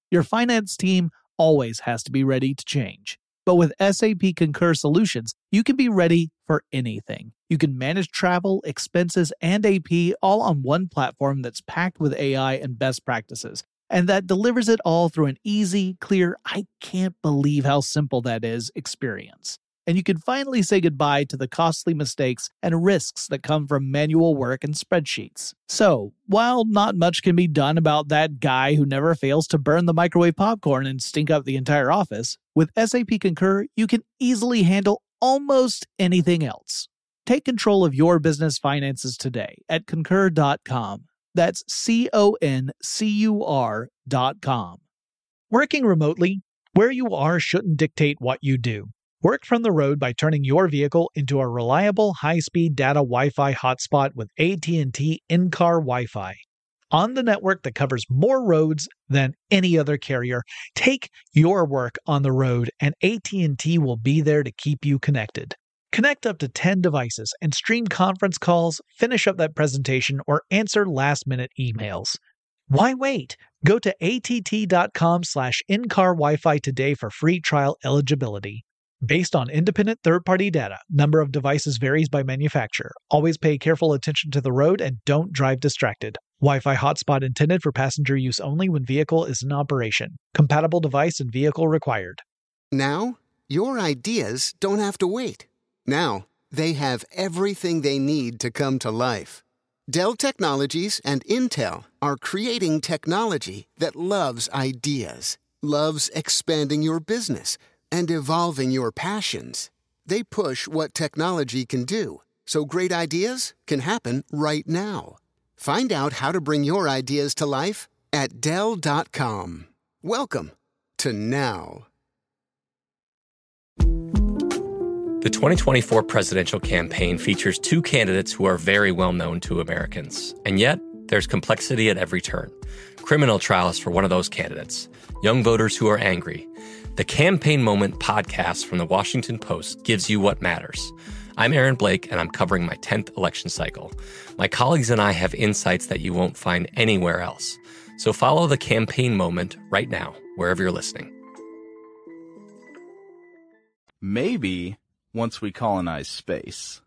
Your finance team always has to be ready to change. But with S A P Concur Solutions, you can be ready for anything. You can manage travel, expenses, and A P all on one platform that's packed with A I and best practices, and that delivers it all through an easy, clear, I can't believe how simple that is experience. And you can finally say goodbye to the costly mistakes and risks that come from manual work and spreadsheets. So, while not much can be done about that guy who never fails to burn the microwave popcorn and stink up the entire office, with S A P Concur, you can easily handle almost anything else. Take control of your business finances today at concur dot com. That's C O N C U R dot com. Working remotely, where you are shouldn't dictate what you do. Work from the road by turning your vehicle into a reliable high-speed data Wi-Fi hotspot with A T and T in-car Wi-Fi. On the network that covers more roads than any other carrier, take your work on the road and A T and T will be there to keep you connected. Connect up to ten devices and stream conference calls, finish up that presentation, or answer last-minute emails. Why wait? Go to A T T dot com slash in-car Wi-Fi today for free trial eligibility. Based on independent third-party data, number of devices varies by manufacturer. Always pay careful attention to the road and don't drive distracted. Wi-Fi hotspot intended for passenger use only when vehicle is in operation. Compatible device and vehicle required. Now, your ideas don't have to wait. Now, they have everything they need to come to life. Dell Technologies and Intel are creating technology that loves ideas, loves expanding your business, and evolving your passions. They push what technology can do, so great ideas can happen right now. Find out how to bring your ideas to life at Dell dot com. Welcome to now. The twenty twenty-four presidential campaign features two candidates who are very well known to Americans. And yet, there's complexity at every turn. Criminal trials for one of those candidates. Young voters who are angry. The Campaign Moment podcast from the Washington Post gives you what matters. I'm Aaron Blake, and I'm covering my tenth election cycle. My colleagues and I have insights that you won't find anywhere else. So follow the Campaign Moment right now, wherever you're listening. Maybe once we colonize space.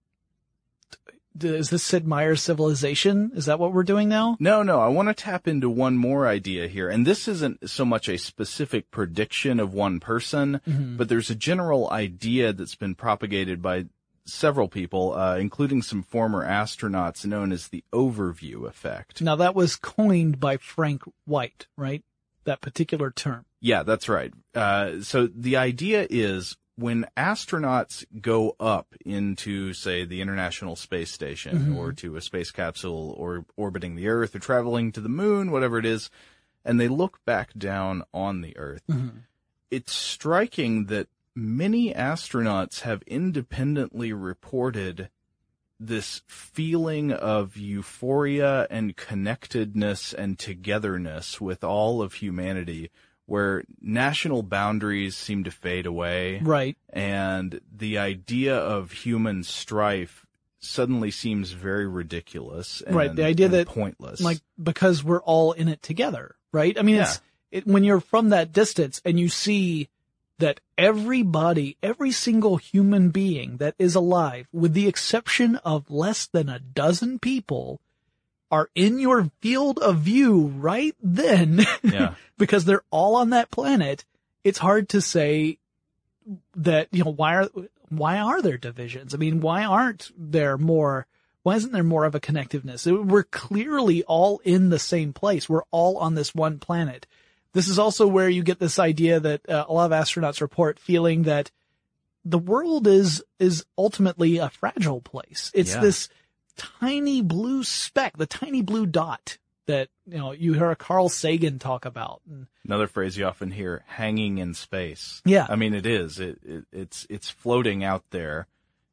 Is this Sid Meier's Civilization? Is that what we're doing now? No, no, I want to tap into one more idea here. And this isn't so much a specific prediction of one person, mm-hmm. but there's a general idea that's been propagated by several people, uh, including some former astronauts, known as the overview effect. Now, that was coined by Frank White, right? That particular term. Yeah, that's right. Uh, so the idea is, when astronauts go up into, say, the International Space Station mm-hmm. or to a space capsule or orbiting the Earth or traveling to the moon, whatever it is, and they look back down on the Earth, mm-hmm. it's striking that many astronauts have independently reported this feeling of euphoria and connectedness and togetherness with all of humanity, where national boundaries seem to fade away. Right. And the idea of human strife suddenly seems very ridiculous and, right. The idea and that, pointless. Like, because we're all in it together, right? I mean, yeah. it's it, when you're from that distance and you see that everybody, every single human being that is alive, with the exception of less than a dozen people, are in your field of view right then, yeah. because they're all on that planet, it's hard to say that, you know, why are, why are there divisions? I mean, why aren't there more, why isn't there more of a connectiveness? We're clearly all in the same place. We're all on this one planet. This is also where you get this idea that uh, a lot of astronauts report feeling that the world is, is ultimately a fragile place. It's yeah. this tiny blue speck, the tiny blue dot that, you know, you hear Carl Sagan talk about. Another phrase you often hear, hanging in space. Yeah. I mean, it is. It, it, it's, it's floating out there,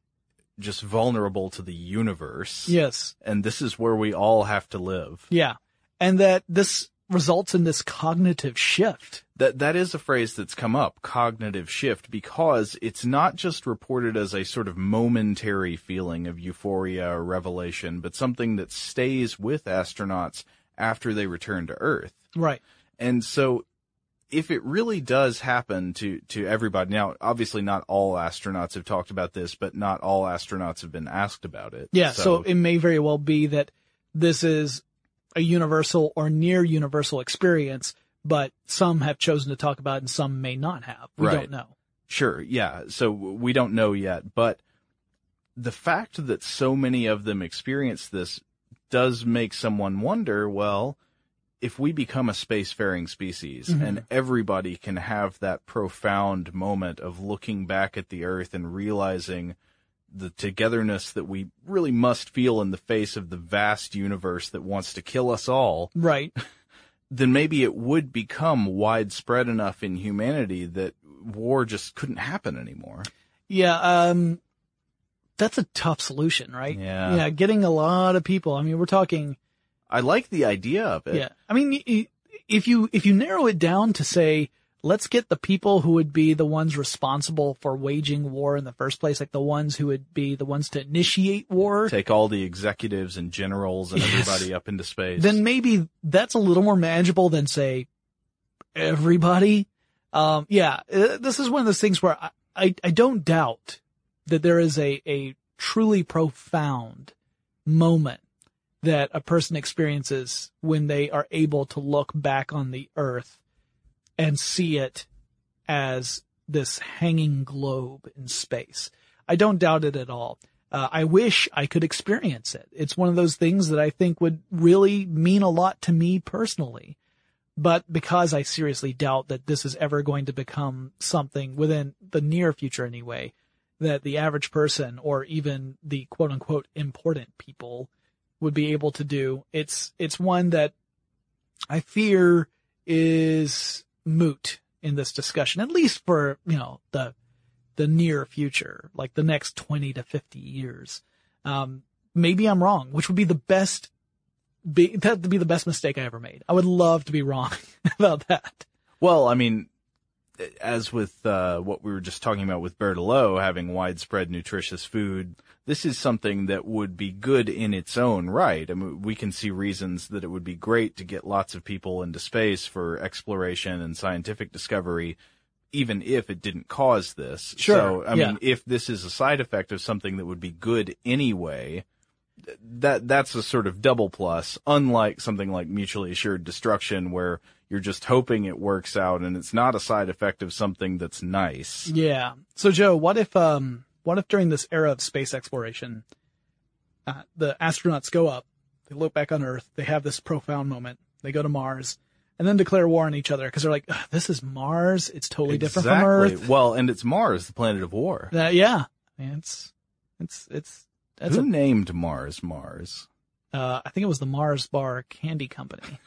just vulnerable to the universe. Yes. And this is where we all have to live. Yeah. And that this results in this cognitive shift. That that is a phrase that's come up, cognitive shift, because it's not just reported as a sort of momentary feeling of euphoria or revelation, but something that stays with astronauts after they return to Earth. Right. And so if it really does happen to, to everybody, now, obviously not all astronauts have talked about this, but not all astronauts have been asked about it. Yeah, so, so it may very well be that this is a universal or near universal experience, but some have chosen to talk about it and some may not have. We right. don't know. Sure, yeah. So we don't know yet, but the fact that so many of them experience this does make someone wonder, well, if we become a spacefaring species mm-hmm. and everybody can have that profound moment of looking back at the Earth and realizing the togetherness that we really must feel in the face of the vast universe that wants to kill us all. Right. Then maybe it would become widespread enough in humanity that war just couldn't happen anymore. Yeah, um, that's a tough solution, right? Yeah. Yeah, getting a lot of people. I mean, we're talking... I like the idea of it. Yeah. I mean, if you, if you narrow it down to say, let's get the people who would be the ones responsible for waging war in the first place, like the ones who would be the ones to initiate war. Take all the executives and generals and yes. everybody up into space. Then maybe that's a little more manageable than, say, everybody. Um, yeah, this is one of those things where I, I, I don't doubt that there is a, a truly profound moment that a person experiences when they are able to look back on the Earth and see it as this hanging globe in space. I don't doubt it at all. Uh, I wish I could experience it. It's one of those things that I think would really mean a lot to me personally. But because I seriously doubt that this is ever going to become something within the near future anyway, that the average person or even the quote unquote important people would be able to do. It's, it's one that I fear is moot in this discussion, at least for, you know, the, the near future, like the next twenty to fifty years. Um, maybe I'm wrong, which would be the best, be, that would be the best mistake I ever made. I would love to be wrong about that. Well, I mean, as with, uh, what we were just talking about with Berthelot having widespread nutritious food, this is something that would be good in its own right. I mean, we can see reasons that it would be great to get lots of people into space for exploration and scientific discovery, even if it didn't cause this. Sure. So, I yeah. mean, if this is a side effect of something that would be good anyway, that, that's a sort of double plus, unlike something like mutually assured destruction where you're just hoping it works out and it's not a side effect of something that's nice. Yeah. So Joe, what if, um, what if during this era of space exploration, uh, the astronauts go up, they look back on Earth, they have this profound moment, they go to Mars, and then declare war on each other because they're like, this is Mars, it's totally exactly. different from Earth. Well, and it's Mars, the planet of war. Uh, yeah. It's, it's, it's, that's Who a, named Mars Mars? Uh, I think it was the Mars Bar Candy Company.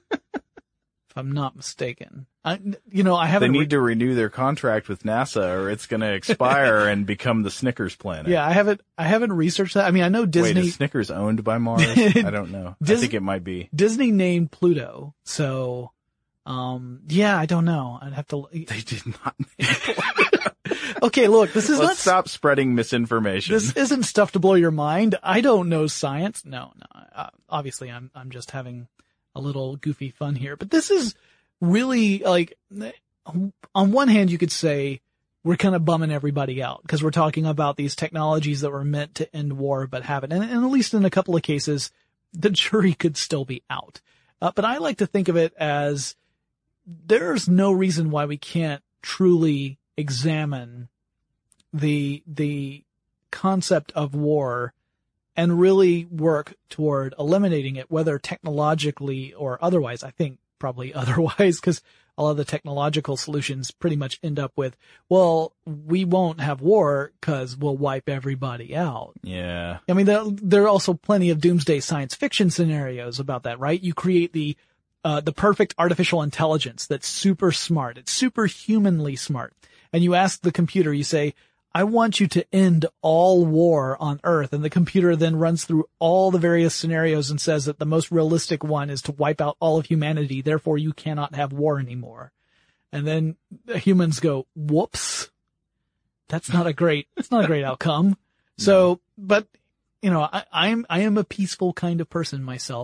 If I'm not mistaken. I, you know, I haven't. They need re- to renew their contract with NASA or it's going to expire and become the Snickers planet. Yeah, I haven't, I haven't researched that. I mean, I know Disney. Wait, is Snickers owned by Mars? I don't know. Dis- I think it might be. Disney named Pluto. So, um, yeah, I don't know. I'd have to. They did not name Pluto. Okay, look, this is Let's not. stop spreading misinformation. This isn't stuff to blow your mind. I don't know science. No, no. Uh, obviously, I'm, I'm just having a little goofy fun here, but this is really like, on one hand, you could say we're kind of bumming everybody out because we're talking about these technologies that were meant to end war, but haven't. And, and at least in a couple of cases, the jury could still be out. Uh, but I like to think of it as there's no reason why we can't truly examine the, the concept of war and really work toward eliminating it, whether technologically or otherwise. I think probably otherwise, because all of the technological solutions pretty much end up with, well, we won't have war because we'll wipe everybody out. Yeah. I mean, there, there are also plenty of doomsday science fiction scenarios about that, right? You create the, uh, the perfect artificial intelligence that's super smart. It's superhumanly smart. And you ask the computer, you say, I want you to end all war on Earth. And the computer then runs through all the various scenarios and says that the most realistic one is to wipe out all of humanity. Therefore, you cannot have war anymore. And then the humans go, whoops. That's not a great, it's not a great outcome. So, but, you know, I, I am, I am a peaceful kind of person myself.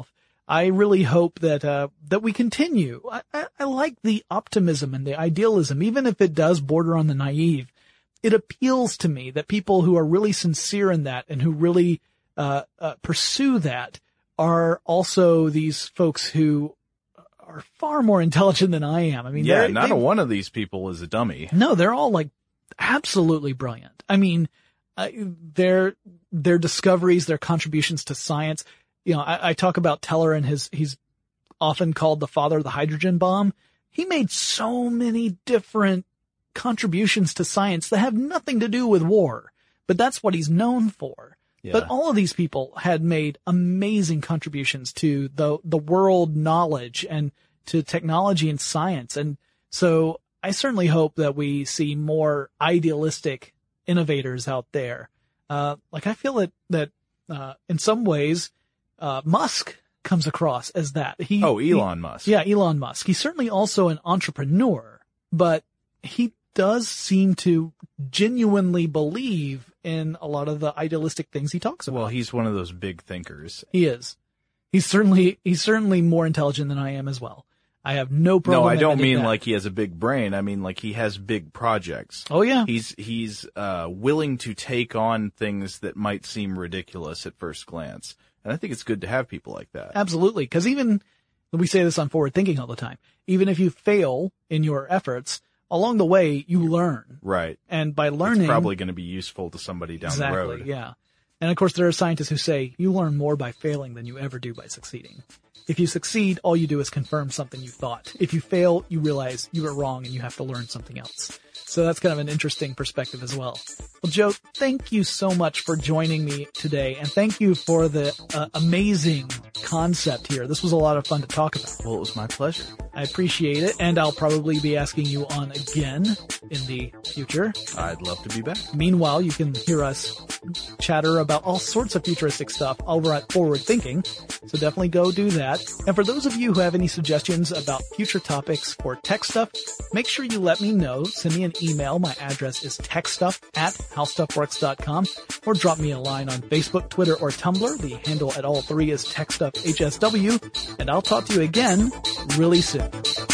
I really hope that, uh, that we continue. I, I, I like the optimism and the idealism, even if it does border on the naive. It appeals to me that people who are really sincere in that and who really, uh, uh, pursue that are also these folks who are far more intelligent than I am. I mean, yeah, not a one of these people is a dummy. No, they're all like absolutely brilliant. I mean, uh, their, their discoveries, their contributions to science. You know, I, I talk about Teller and his, he's often called the father of the hydrogen bomb. He made so many different contributions to science that have nothing to do with war, but that's what he's known for. Yeah. But all of these people had made amazing contributions to the, the world knowledge and to technology and science. And so I certainly hope that we see more idealistic innovators out there. Uh, like I feel that, that, uh, in some ways, Uh, Musk comes across as that. He, oh, Elon he, Musk. Yeah, Elon Musk. He's certainly also an entrepreneur, but he does seem to genuinely believe in a lot of the idealistic things he talks about. Well, he's one of those big thinkers. He is. He's certainly, he's certainly more intelligent than I am as well. I have no problem. No, I don't mean that. like he has a big brain. I mean like he has big projects. Oh yeah. He's, he's, uh, willing to take on things that might seem ridiculous at first glance. And I think it's good to have people like that. Absolutely. Because even, we say this on Forward Thinking all the time, even if you fail in your efforts, along the way, you learn. Right. And by learning. It's probably going to be useful to somebody down exactly, the road. Yeah. And of course, there are scientists who say you learn more by failing than you ever do by succeeding. If you succeed, all you do is confirm something you thought. If you fail, you realize you were wrong and you have to learn something else. So that's kind of an interesting perspective as well. Well, Joe, thank you so much for joining me today, and thank you for the uh, amazing concept here. This was a lot of fun to talk about. Well, it was my pleasure. I appreciate it, and I'll probably be asking you on again in the future. I'd love to be back. Meanwhile, you can hear us chatter about all sorts of futuristic stuff over at Forward Thinking, so definitely go do that. And for those of you who have any suggestions about future topics for tech stuff, make sure you let me know. Send me an email. My address is techstuff at howstuffworks dot com, or drop me a line on Facebook, Twitter, or Tumblr. The handle at all three is techstuffhsw, and I'll talk to you again really soon.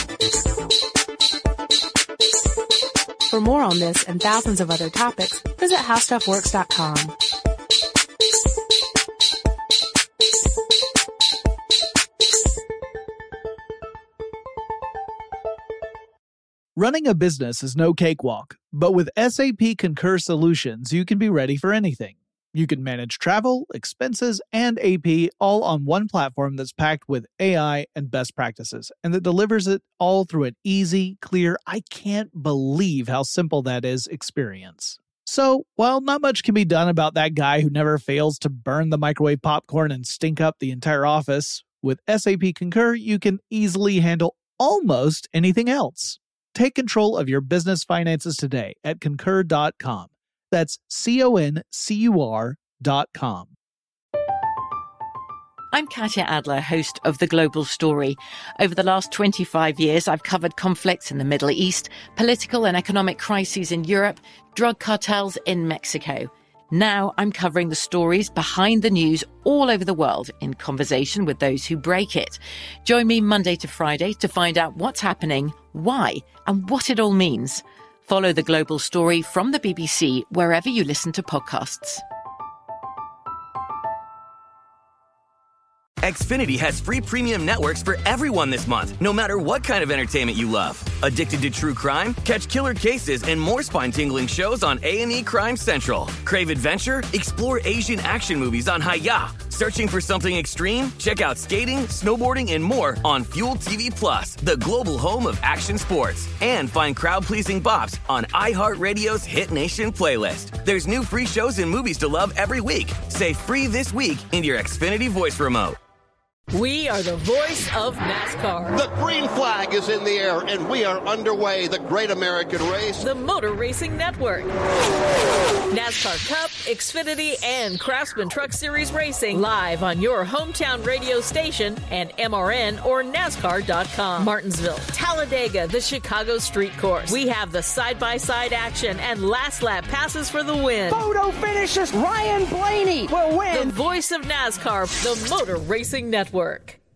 For more on this and thousands of other topics, visit howstuffworks dot com. Running a business is no cakewalk, but with S A P Concur Solutions, you can be ready for anything. You can manage travel, expenses, and A P all on one platform that's packed with A I and best practices, and that delivers it all through an easy, clear, I can't believe how simple that is experience. So, while not much can be done about that guy who never fails to burn the microwave popcorn and stink up the entire office, with S A P Concur, you can easily handle almost anything else. Take control of your business finances today at concur dot com. That's C O N C U R dot com. I'm Katya Adler, host of The Global Story. Over the last twenty-five years, I've covered conflicts in the Middle East, political and economic crises in Europe, drug cartels in Mexico. Now I'm covering the stories behind the news all over the world in conversation with those who break it. Join me Monday to Friday to find out what's happening, why, and what it all means. Follow The Global Story from the B B C wherever you listen to podcasts. Xfinity has free premium networks for everyone this month, no matter what kind of entertainment you love. Addicted to true crime? Catch killer cases and more spine-tingling shows on A and E Crime Central. Crave adventure? Explore Asian action movies on Hi-Ya. Searching for something extreme? Check out skating, snowboarding, and more on Fuel T V Plus, the global home of action sports. And find crowd-pleasing bops on iHeartRadio's Hit Nation playlist. There's new free shows and movies to love every week. Say free this week in your Xfinity voice remote. We are the voice of NASCAR. The green flag is in the air, and we are underway. The Great American Race. The Motor Racing Network. NASCAR Cup, Xfinity, and Craftsman Truck Series Racing live on your hometown radio station and M R N or NASCAR dot com. Martinsville, Talladega, the Chicago Street Course. We have the side-by-side action and last lap passes for the win. Photo finishes. Ryan Blaney will win. The voice of NASCAR, the Motor Racing Network.